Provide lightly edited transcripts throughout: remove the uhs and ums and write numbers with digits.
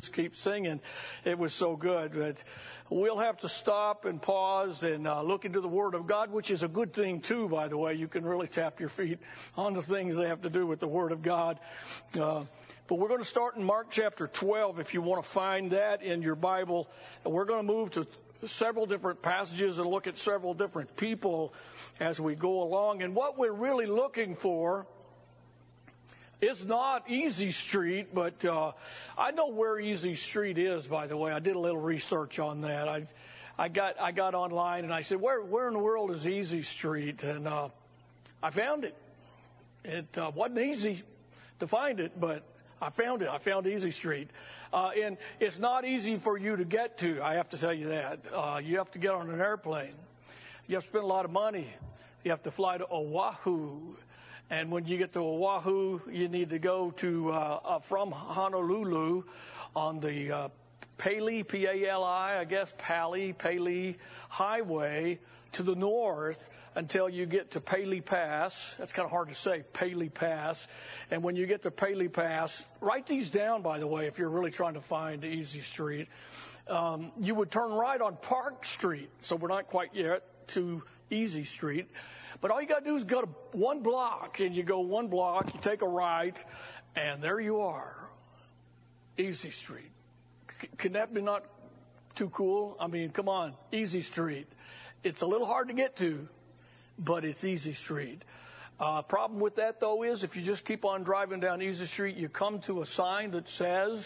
keep singing. It was so good. But we'll have to stop and pause and look into the Word of God, which is a good thing too, by the way. You can really tap your feet on the things that have to do with the Word of God. But we're going to start in Mark chapter 12 if you want to find that in your Bible. And we're going to move to several different passages and look at several different people as we go along. And what we're really looking for is not Easy Street, but I know where Easy Street is, by the way. I did a little research on that. I got online and I said, where in the world is Easy Street? And I found it. It wasn't easy to find it, but I found it. I found Easy Street. And it's not easy for you to get to, I have to tell you that. You have to get on an airplane. You have to spend a lot of money. You have to fly to Oahu. And when you get to Oahu, you need to go to from Honolulu on the Pali, P-A-L-I, I guess, Pali Highway to the north until you get to Pali Pass. That's kind of hard to say, Pali Pass. And when you get to Pali Pass, write these down, by the way, if you're really trying to find Easy Street. You would turn right on Park Street. So we're not quite yet to Easy Street. But all you got to do is go to one block, and you go one block, you take a right, and there you are, Easy Street. Can that be not too cool? I mean, come on, Easy Street. It's a little hard to get to, but it's Easy Street. Problem with that, though, is if you just keep on driving down Easy Street, you come to a sign that says,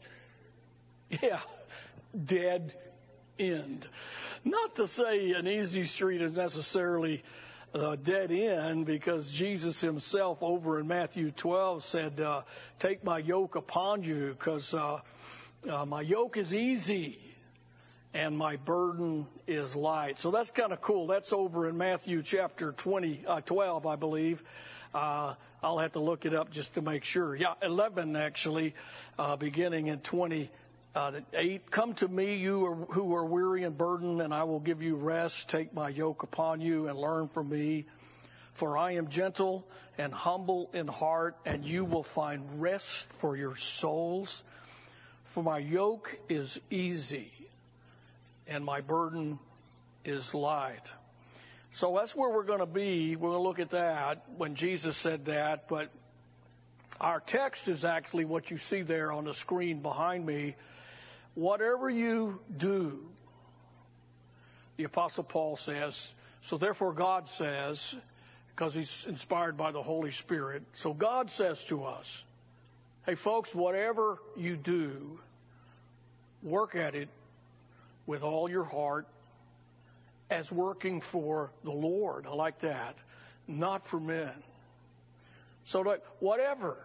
dead end. Not to say an Easy Street is necessarily dead end, because Jesus himself over in Matthew 12 said, take my yoke upon you, because my yoke is easy and my burden is light. So that's kind of cool. That's over in Matthew chapter 12, I believe. I'll have to look it up just to make sure. 11 actually, beginning in 28. Come to me, you who are weary and burdened, and I will give you rest. Take my yoke upon you and learn from me. For I am gentle and humble in heart, and you will find rest for your souls. For my yoke is easy, and my burden is light. So that's where we're going to be. We're going to look at that when Jesus said that. But our text is actually what you see there on the screen behind me. Whatever you do, the Apostle Paul says, so therefore God says, because he's inspired by the Holy Spirit, so God says to us, hey folks, whatever you do, work at it with all your heart as working for the Lord. I like that. Not for men. So that whatever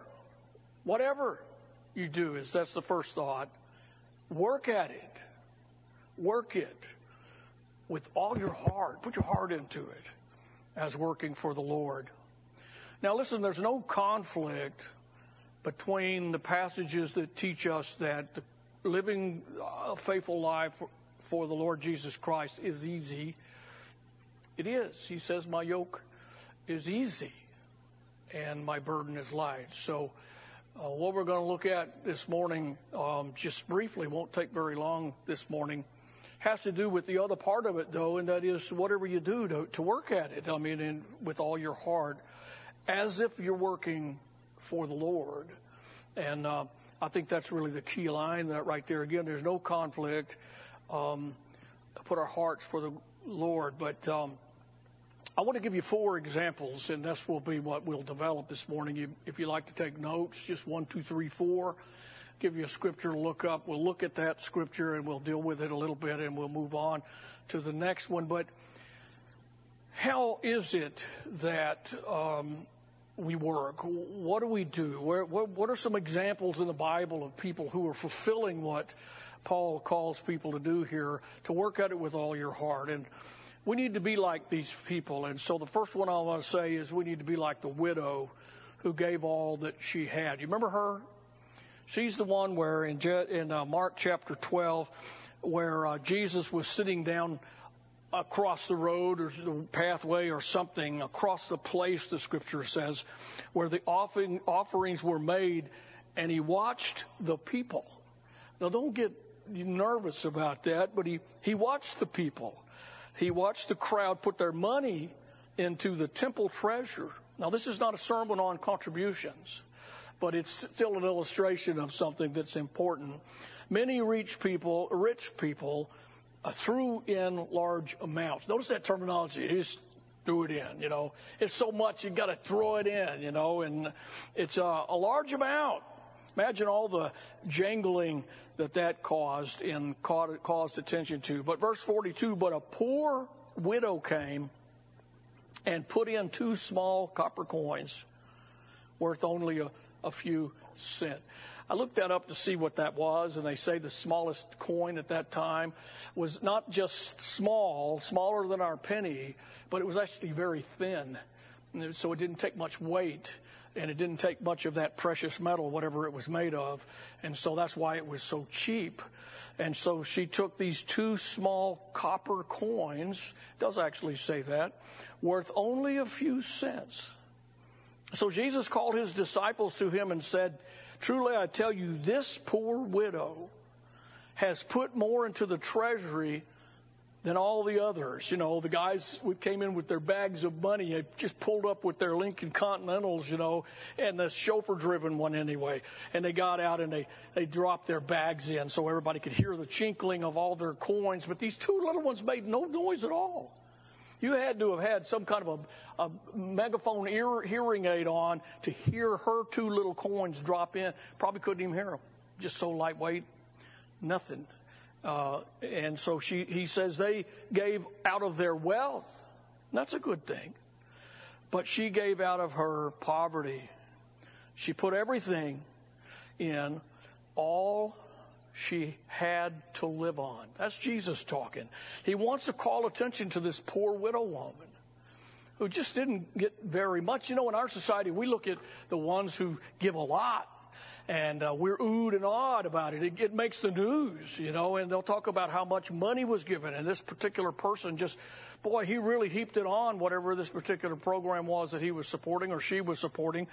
you do, that's the first thought. Work at it. Work it with all your heart. Put your heart into it as working for the Lord. Now listen, there's no conflict between the passages that teach us that living a faithful life for the Lord Jesus Christ is easy. It is. He says, my yoke is easy and my burden is light. So what we're going to look at this morning, just briefly, won't take very long this morning, has to do with the other part of it, though, and that is whatever you do to work at it. I mean, with all your heart, as if you're working for the Lord. And I think that's really the key line that right there. Again, there's no conflict. Put our hearts for the Lord. But I want to give you 4 examples, and this will be what we'll develop this morning. If you like to take notes, just 1, 2, 3, 4. Give you a scripture to look up. We'll look at that scripture and we'll deal with it a little bit, and we'll move on to the next one. But how is it that we work? What do we do? What are some examples in the Bible of people who are fulfilling what Paul calls people to do here, to work at it with all your heart? And we need to be like these people. And so the first one I want to say is we need to be like the widow who gave all that she had. You remember her? She's the one where in Mark chapter 12, where Jesus was sitting down across the road or the pathway or something, across the place, the scripture says, where the offerings were made, and he watched the people. Now, don't get nervous about that, but he watched the people. He watched the crowd put their money into the temple treasure. Now, this is not a sermon on contributions, but it's still an illustration of something that's important. Many rich people threw in large amounts. Notice that terminology. He just threw it in, It's so much, you got to throw it in, and it's a large amount. Imagine all the jangling that caused and caused attention to. But verse 42, but a poor widow came and put in 2 small copper coins worth only a few cents. I looked that up to see what that was, and they say the smallest coin at that time was not just smaller than our penny, but it was actually very thin. So it didn't take much weight, and it didn't take much of that precious metal, whatever it was made of. And so that's why it was so cheap. And so she took these 2 small copper coins, it does actually say that, worth only a few cents. So Jesus called his disciples to him and said, truly I tell you, this poor widow has put more into the treasury than all the others. The guys who came in with their bags of money, they just pulled up with their Lincoln Continentals, and the chauffeur-driven one anyway. And they got out and they dropped their bags in so everybody could hear the chinkling of all their coins. But these 2 little ones made no noise at all. You had to have had some kind of a megaphone hearing aid on to hear her 2 little coins drop in. Probably couldn't even hear them. Just so lightweight, nothing. And so he says they gave out of their wealth. That's a good thing. But she gave out of her poverty. She put everything in, all she had to live on. That's Jesus talking. He wants to call attention to this poor widow woman who just didn't get very much. In our society, we look at the ones who give a lot. And we're oohed and awed about it. It makes the news, and they'll talk about how much money was given. And this particular person he really heaped it on whatever this particular program was that he was supporting or she was supporting.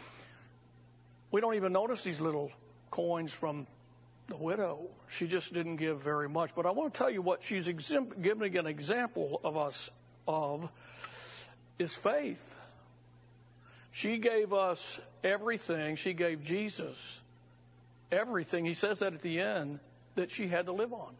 We don't even notice these little coins from the widow. She just didn't give very much. But I want to tell you what she's giving an example of is faith. She gave us everything. She gave Jesus everything. He says that at the end, that she had to live on.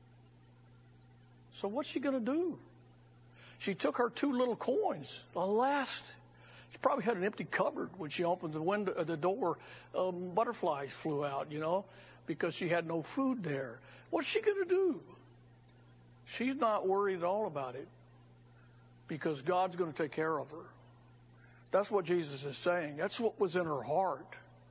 So what's she going to do? She took her 2 little coins, the last. She probably had an empty cupboard when she opened the door. Butterflies flew out, because she had no food there. What's she going to do? She's not worried at all about it because God's going to take care of her. That's what Jesus is saying. That's what was in her heart.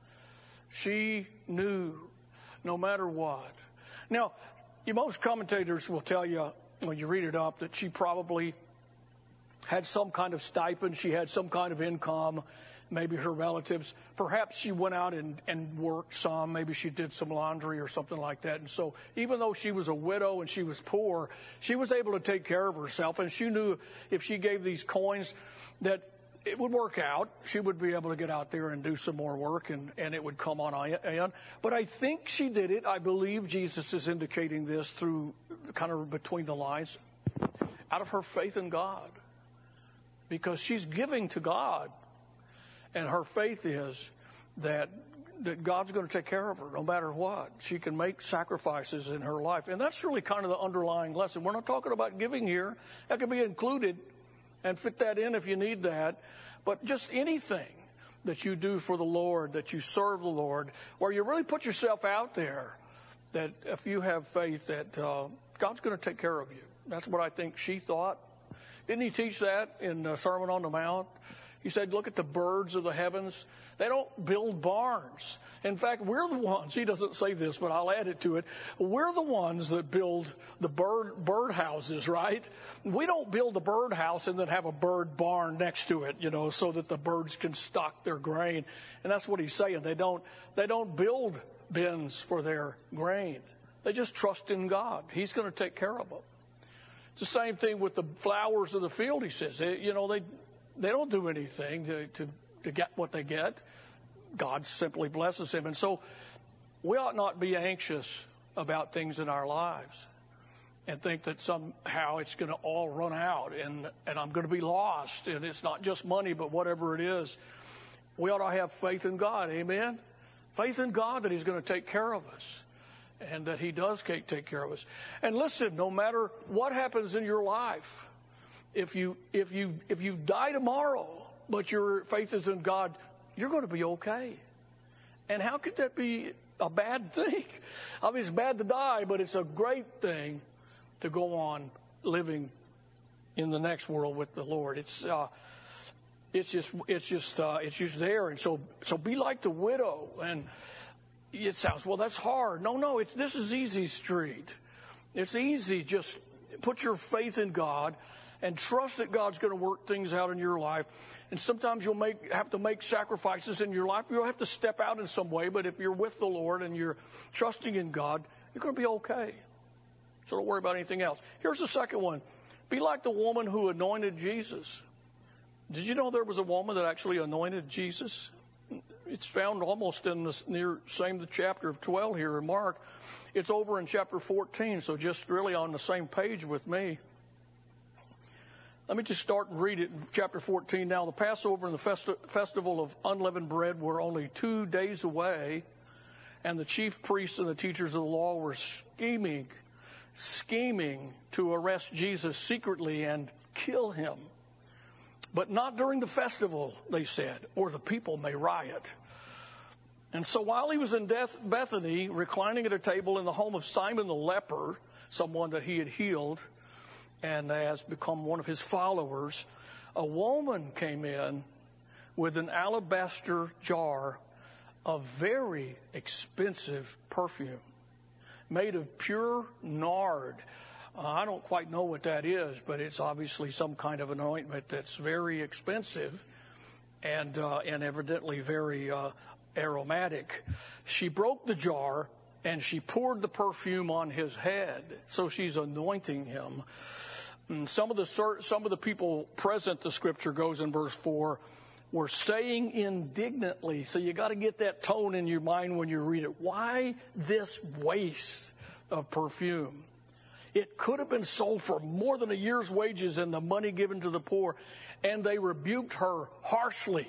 She knew no matter what. Now, most commentators will tell you when you read it up that she probably had some kind of stipend. She had some kind of income, maybe her relatives. Perhaps she went out and worked some. Maybe she did some laundry or something like that. And so even though she was a widow and she was poor, she was able to take care of herself. And she knew if she gave these coins that it would work out. She would be able to get out there and do some more work, and it would come on in. But I think she did it. I believe Jesus is indicating this through kind of between the lines, out of her faith in God. Because she's giving to God, and her faith is that God's going to take care of her no matter what. She can make sacrifices in her life. And that's really kind of the underlying lesson. We're not talking about giving here. That can be included and fit that in if you need that. But just anything that you do for the Lord, that you serve the Lord, where you really put yourself out there, that if you have faith that God's going to take care of you. That's what I think she thought. Didn't he teach that in the Sermon on the Mount? He said, look at the birds of the heavens. They don't build barns. In fact, we're the ones, he doesn't say this, but I'll add it to it. We're the ones that build the bird houses, right? We don't build a bird house and then have a bird barn next to it, so that the birds can stock their grain. And that's what he's saying. They don't build bins for their grain. They just trust in God. He's going to take care of them. It's the same thing with the flowers of the field, he says. They don't do anything to get what they get. God simply blesses him. And so we ought not be anxious about things in our lives and think that somehow it's going to all run out and I'm going to be lost, and it's not just money, but whatever it is. We ought to have faith in God, amen? Faith in God that He's going to take care of us, and that He does take care of us. And listen, no matter what happens in your life, if you die tomorrow, but your faith is in God, you're going to be okay. And how could that be a bad thing? I mean, it's bad to die, but it's a great thing to go on living in the next world with the Lord. It's just there. And so be like the widow. And it sounds, well, that's hard. No, this is easy street. It's easy. Just put your faith in God and trust that God's going to work things out in your life. And sometimes you'll have to make sacrifices in your life. You'll have to step out in some way. But if you're with the Lord and you're trusting in God, you're going to be okay. So don't worry about anything else. Here's the second one. Be like the woman who anointed Jesus. Did you know there was a woman that actually anointed Jesus? It's found almost in the chapter of 12 here in Mark. It's over in chapter 14, so just really on the same page with me. Let me just start and read it in chapter 14. Now, the Passover and the festival of unleavened bread were only 2 days away, and the chief priests and the teachers of the law were scheming to arrest Jesus secretly and kill him. But not during the festival, they said, or the people may riot. And so while he was in Bethany, reclining at a table in the home of Simon the leper, someone that he had healed and has become one of his followers, a woman came in with an alabaster jar of very expensive perfume made of pure nard. I don't quite know what that is, but it's obviously some kind of an ointment that's very expensive and evidently very aromatic. She broke the jar and she poured the perfume on his head. So she's anointing him. And some of the people present, the scripture goes in verse 4, were saying indignantly. So you got to get that tone in your mind when you read it. Why this waste of perfume? It could have been sold for more than a year's wages and the money given to the poor. And they rebuked her harshly.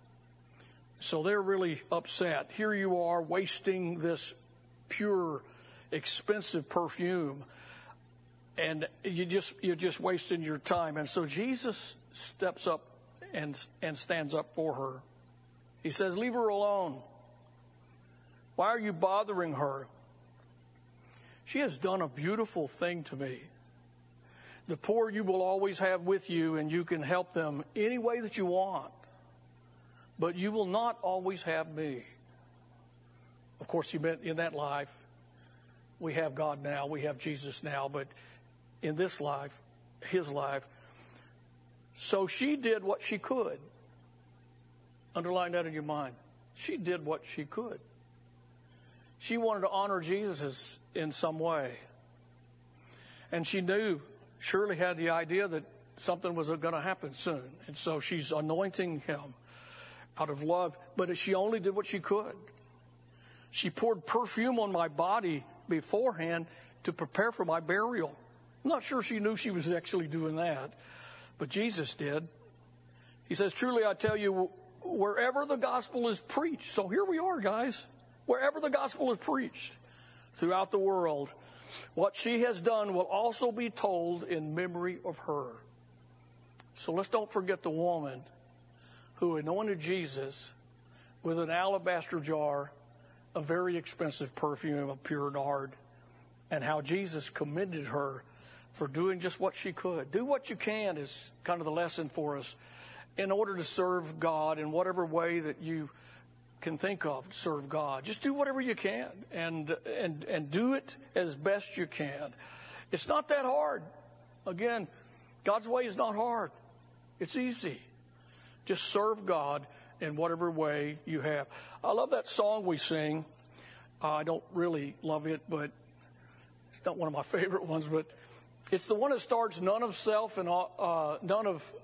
So they're really upset. Here you are wasting this pure, expensive perfume. And you're just wasting your time. And so Jesus steps up and stands up for her. He says, leave her alone. Why are you bothering her? She has done a beautiful thing to me. The poor you will always have with you, and you can help them any way that you want. But you will not always have me. Of course, he meant in that life, we have God now, we have Jesus now, but in this life, his life. So she did what she could. Underline that in your mind. She did what she could. She wanted to honor Jesus in some way. And she surely had the idea that something was going to happen soon. And so she's anointing him out of love. But she only did what she could. She poured perfume on my body beforehand to prepare for my burial. I'm not sure she knew she was actually doing that, but Jesus did. He says, truly I tell you, wherever the gospel is preached, so here we are, guys, wherever the gospel is preached throughout the world, what she has done will also be told in memory of her. So let's don't forget the woman who anointed Jesus with an alabaster jar of very expensive perfume of pure nard, and how Jesus commended her for doing just what she could. Do what you can is kind of the lesson for us in order to serve God in whatever way that you can think of to serve God. Just do whatever you can and do it as best you can. It's not that hard. Again, God's way is not hard. It's easy. Just serve God in whatever way you have. I love that song we sing. I don't really love it, but it's not one of my favorite ones, but it's the one that starts all of self and none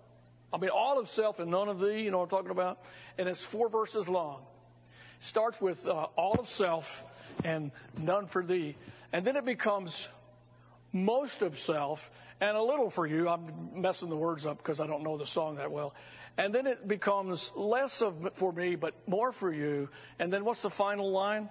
of thee, you know what I'm talking about? And it's 4 verses long. It starts with all of self and none for thee. and then it becomes most of self and a little for you. I'm messing the words up because I don't know the song that well. And then it becomes less of for me, but more for you. And then what's the final line?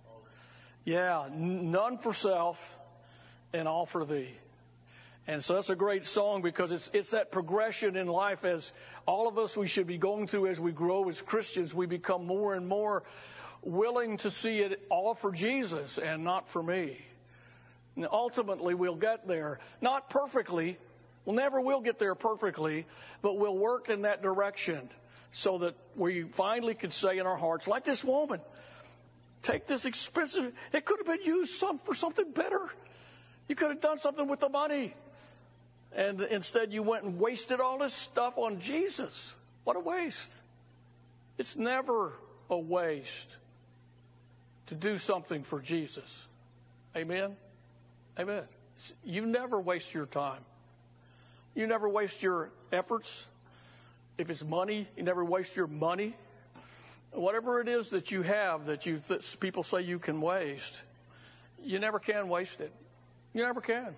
Yeah, none for self and all for thee. And so that's a great song because it's that progression in life as all of us we should be going through as we grow as Christians. We become more and more willing to see it all for Jesus and not for me. And ultimately, we'll get there. Not perfectly. We never will get there perfectly, but we'll work in that direction so that we finally can say in our hearts, like this woman, take this expensive, it could have been used for something better. You could have done something with the money. And instead you went and wasted all this stuff on Jesus. What a waste. It's never a waste to do something for Jesus. Amen? Amen. You never waste your time. You never waste your efforts. If it's money, you never waste your money. Whatever it is that you have that people say you can waste, you never can waste it. You never can.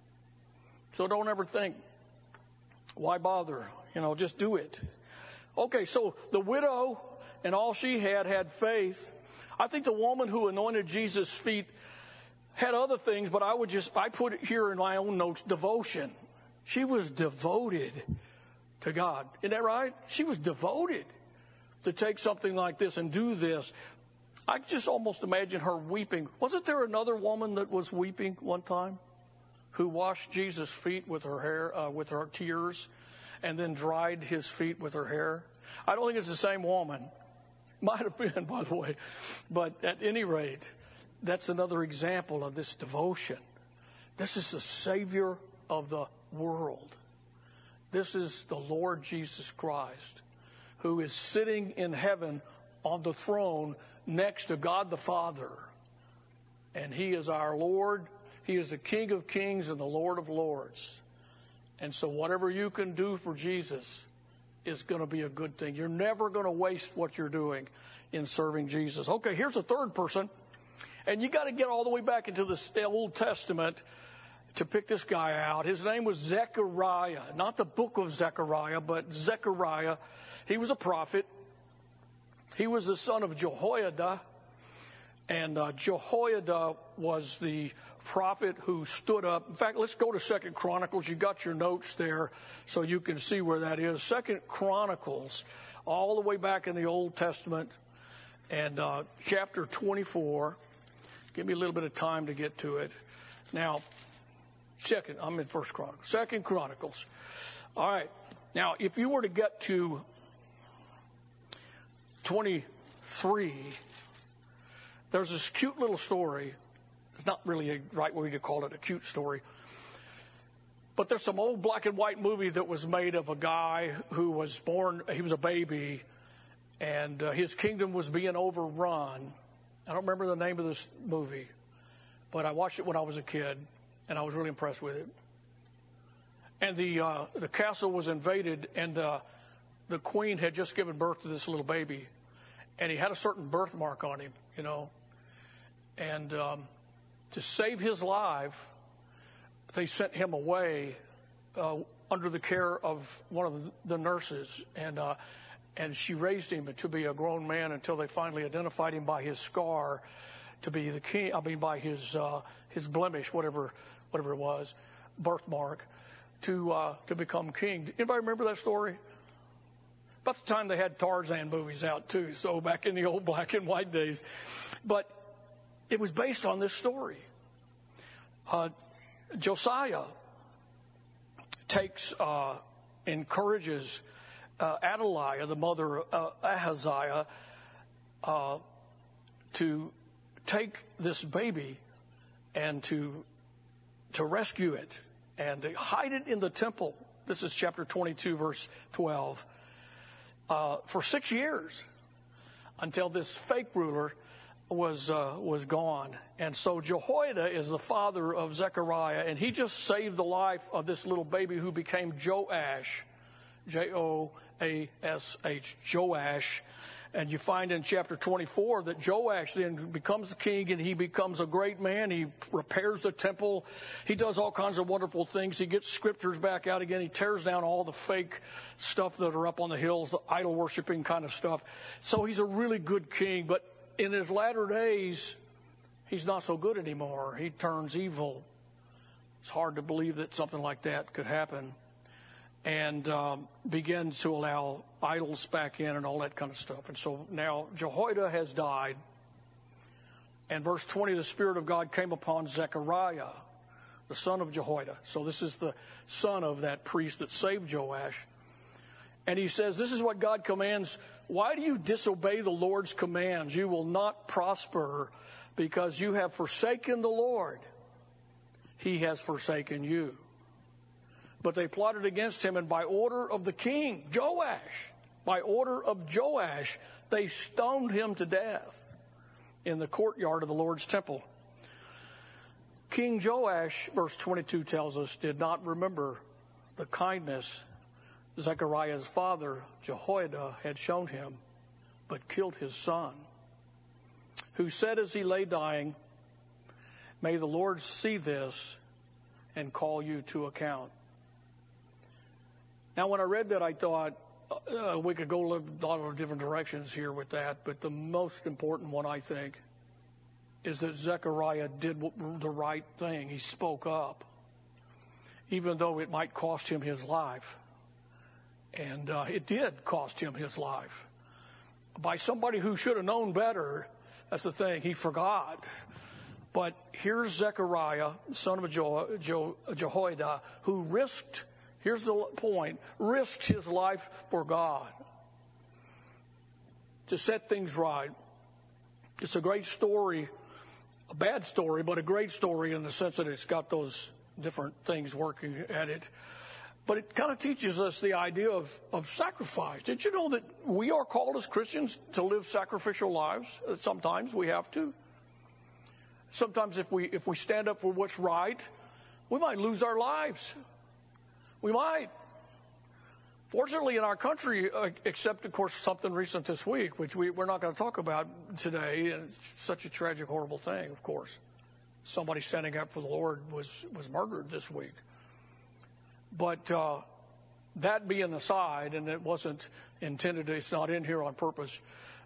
So don't ever think, why bother? Just do it. Okay, so the widow and all she had faith. I think the woman who anointed Jesus' feet had other things, but I put it here in my own notes, devotion. She was devoted to God. Isn't that right? She was devoted to take something like this and do this. I just almost imagine her weeping. Wasn't there another woman that was weeping one time who washed Jesus' feet with her hair, with her tears, and then dried his feet with her hair? I don't think it's the same woman. Might have been, by the way. But at any rate, that's another example of this devotion. This is the Savior of the world. This is the Lord Jesus Christ, who is sitting in heaven on the throne next to God the Father. And he is our Lord. He is the King of Kings and the Lord of Lords. And so whatever you can do for Jesus is going to be a good thing. You're never going to waste what you're doing in serving Jesus. Okay, here's a third person. And you got to get all the way back into the Old Testament to pick this guy out. His name was Zechariah. Not the book of Zechariah, but Zechariah. He was a prophet. He was the son of Jehoiada. And Jehoiada was the prophet who stood up. In fact, let's go to 2 Chronicles. You got your notes there so you can see where that is. 2 Chronicles, all the way back in the Old Testament, and chapter 24. Give me a little bit of time to get to it. Now, I'm in 1 Chronicles. 2 Chronicles. All right. Now, if you were to get to 23, there's this cute little story. It's not really a right way to call it a cute story. But there's some old black and white movie that was made of a guy who was born, he was a baby, and his kingdom was being overrun. I don't remember the name of this movie, but I watched it when I was a kid, and I was really impressed with it. And the castle was invaded, and the queen had just given birth to this little baby, and he had a certain birthmark on him, And to save his life, they sent him away under the care of one of the nurses, and she raised him to be a grown man until they finally identified him by his scar to be the king. By his blemish, whatever it was, birthmark, to become king. Anybody remember that story? About the time they had Tarzan movies out too, so back in the old black and white days. But it was based on this story. Josiah encourages Athaliah, the mother of Ahaziah, to take this baby and to rescue it and to hide it in the temple. This is chapter 22, verse 12. For 6 years, until this fake ruler was gone. And so Jehoiada is the father of Zechariah, and he just saved the life of this little baby who became Joash, Joash, Joash. And you find in chapter 24 that Joash then becomes the king, and he becomes a great man. He repairs the temple. He does all kinds of wonderful things. He gets scriptures back out again. He tears down all the fake stuff that are up on the hills, the idol worshiping kind of stuff. So he's a really good king. But in his latter days, he's not so good anymore. He turns evil. It's hard to believe that something like that could happen. And begins to allow idols back in and all that kind of stuff. And so now Jehoiada has died. And verse 20, the Spirit of God came upon Zechariah, the son of Jehoiada. So this is the son of that priest that saved Joash. And he says, this is what God commands. Why do you disobey the Lord's commands? You will not prosper because you have forsaken the Lord. He has forsaken you. But they plotted against him, and by order of the king, Joash, by order of Joash, they stoned him to death in the courtyard of the Lord's temple. King Joash, verse 22 tells us, did not remember the kindness Zechariah's father, Jehoiada, had shown him, but killed his son, who said as he lay dying, may the Lord see this and call you to account. Now, when I read that, I thought we could go a lot of different directions here with that, but the most important one, I think, is that Zechariah did the right thing. He spoke up, even though it might cost him his life. And it did cost him his life. By somebody who should have known better. That's the thing. He forgot. But here's Zechariah, son of Jehoiada, who risked, here's the point, risked his life for God to set things right. It's a great story, a bad story, but a great story in the sense that it's got those different things working at it. But it kind of teaches us the idea of sacrifice. Did you know that we are called as Christians to live sacrificial lives? Sometimes we have to. Sometimes if we stand up for what's right, we might lose our lives. We might. Fortunately, in our country, except, of course, something recent this week, which we're not going to talk about today, and it's such a tragic, horrible thing, of course. Somebody standing up for the Lord was murdered this week. But that being aside, and it wasn't intended, it's not in here on purpose,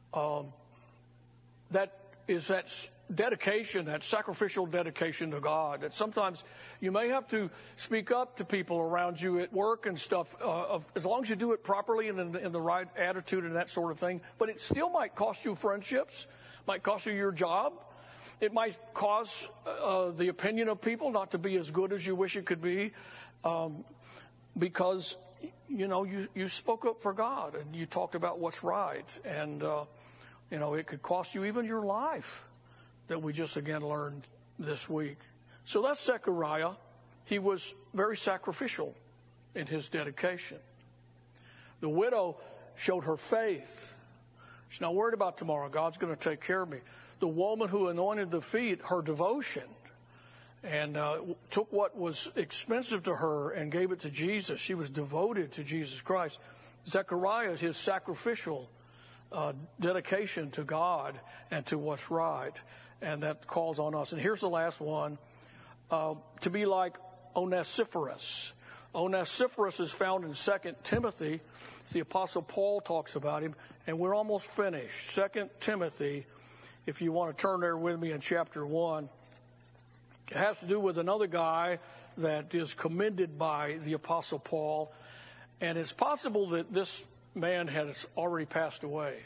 that is that dedication, that sacrificial dedication to God, that sometimes you may have to speak up to people around you at work and stuff, as long as you do it properly and in the right attitude and that sort of thing. But it still might cost you friendships, might cost you your job. It might cause the opinion of people not to be as good as you wish it could be. Because, you spoke up for God and you talked about what's right. And, it could cost you even your life that we just again learned this week. So that's Zechariah. He was very sacrificial in his dedication. The widow showed her faith. She's not worried about tomorrow. God's going to take care of me. The woman who anointed the feet, her devotion, and took what was expensive to her and gave it to Jesus. She was devoted to Jesus Christ. Zechariah, his sacrificial dedication to God and to what's right. And that calls on us. And here's the last one, to be like Onesiphorus. Onesiphorus is found in 2 Timothy. The Apostle Paul talks about him, and we're almost finished. 2 Timothy, if you want to turn there with me in chapter 1. It has to do with another guy that is commended by the Apostle Paul. And it's possible that this man has already passed away.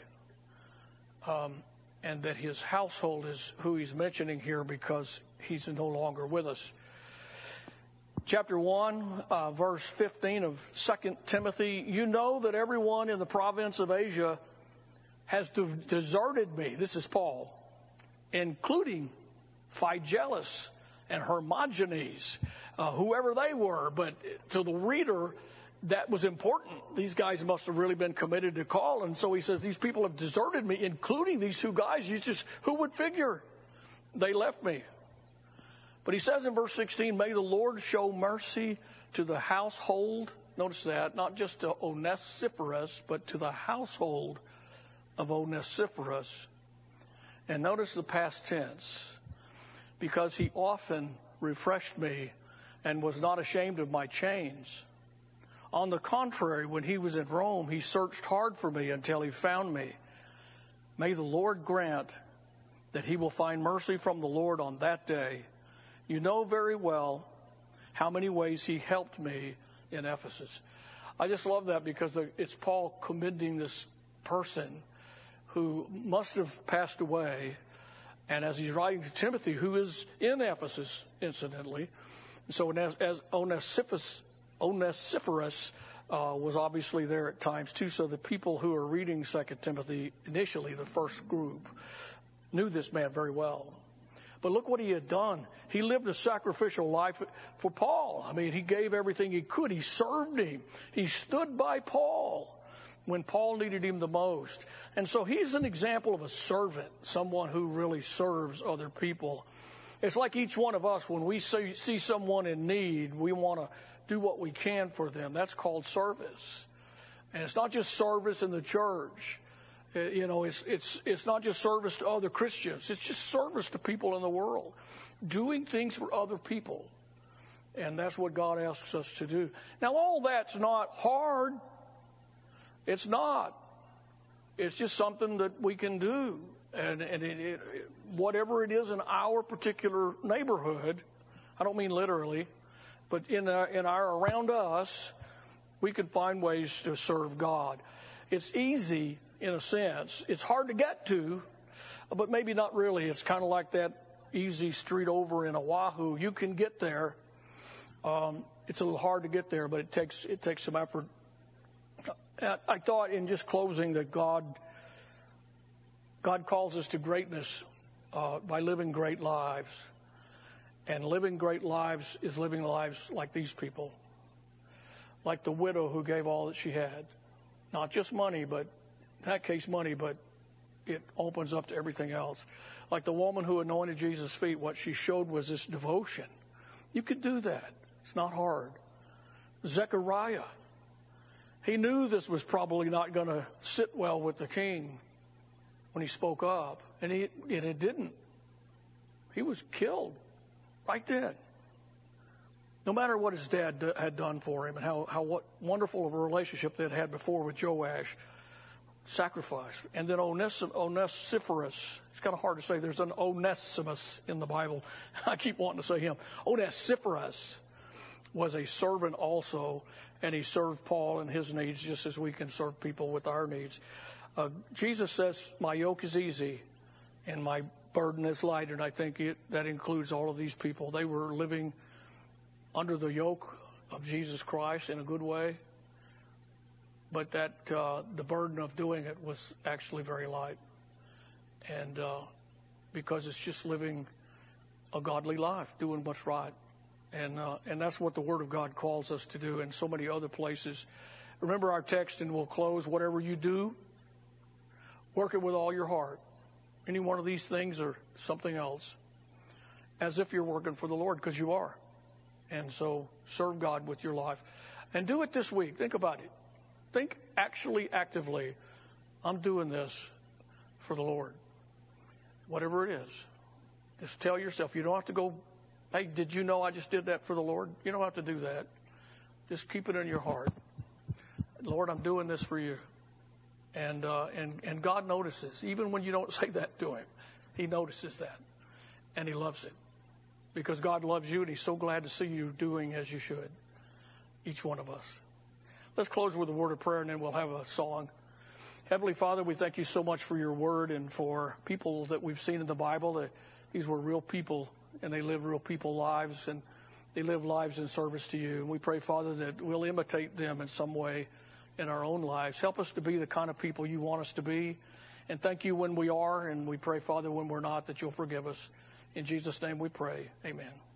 And that his household is who he's mentioning here because he's no longer with us. Chapter 1, verse 15 of 2 Timothy. You know that everyone in the province of Asia has deserted me. This is Paul. Including Phygellus and Hermogenes, whoever they were. But to the reader, that was important. These guys must have really been committed to call. And so he says, these people have deserted me, including these two guys. Who would figure? They left me. But he says in verse 16, may the Lord show mercy to the household. Notice that, not just to Onesiphorus, but to the household of Onesiphorus. And notice the past tense. Because he often refreshed me and was not ashamed of my chains. On the contrary, when he was in Rome, he searched hard for me until he found me. May the Lord grant that he will find mercy from the Lord on that day. You know very well how many ways he helped me in Ephesus. I just love that because it's Paul commending this person who must have passed away. And as he's writing to Timothy, who is in Ephesus, incidentally. So as Onesiphorus was obviously there at times too. So the people who are reading 2 Timothy, initially the first group, knew this man very well. But look what he had done. He lived a sacrificial life for Paul. I mean, he gave everything he could. He served him. He stood by Paul when Paul needed him the most. And so he's an example of a servant, someone who really serves other people. It's like each one of us, when we see someone in need, we want to do what we can for them. That's called service. And it's not just service in the church. You know, it's not just service to other Christians. It's just service to people in the world. Doing things for other people. And that's what God asks us to do. Now, all that's not hard. It's not. It's just something that we can do. And whatever it is in our particular neighborhood, I don't mean literally, but in our around us, we can find ways to serve God. It's easy in a sense. It's hard to get to, but maybe not really. It's kind of like that easy street over in Oahu. You can get there. It's a little hard to get there, but it takes some effort. I thought in just closing that God calls us to greatness by living great lives. And living great lives is living lives like these people. Like the widow who gave all that she had. Not just money, but in that case money, but it opens up to everything else. Like the woman who anointed Jesus' feet, what she showed was this devotion. You could do that. It's not hard. Zechariah, he knew this was probably not going to sit well with the king when he spoke up, and it didn't. He was killed right then. No matter what his dad had done for him and what wonderful of a relationship they had had before with Joash, sacrifice. And then Onesiphorus, it's kind of hard to say. There's an Onesimus in the Bible. I keep wanting to say him. Onesiphorus was a servant also, and he served Paul and his needs just as we can serve people with our needs. Jesus says, my yoke is easy and my burden is light, and I think that includes all of these people. They were living under the yoke of Jesus Christ in a good way, but that the burden of doing it was actually very light, and because it's just living a godly life, doing what's right, and that's what the Word of God calls us to do in so many other places. Remember our text, and we'll close. Whatever you do, work it with all your heart. Any one of these things or something else, as if you're working for the Lord, because you are. And so serve God with your life. And do it this week. Think about it. Think actually, actively, I'm doing this for the Lord. Whatever it is. Just tell yourself, you don't have to go, hey, did you know I just did that for the Lord? You don't have to do that. Just keep it in your heart. Lord, I'm doing this for you. And God notices, even when you don't say that to him, he notices that. And he loves it. Because God loves you, and he's so glad to see you doing as you should. Each one of us. Let's close with a word of prayer, and then we'll have a song. Heavenly Father, we thank you so much for your word and for people that we've seen in the Bible. That these were real people, and they live real people lives, and they live lives in service to you. And we pray, Father, that we'll imitate them in some way in our own lives. Help us to be the kind of people you want us to be. And thank you when we are, and we pray, Father, when we're not, that you'll forgive us. In Jesus' name we pray. Amen.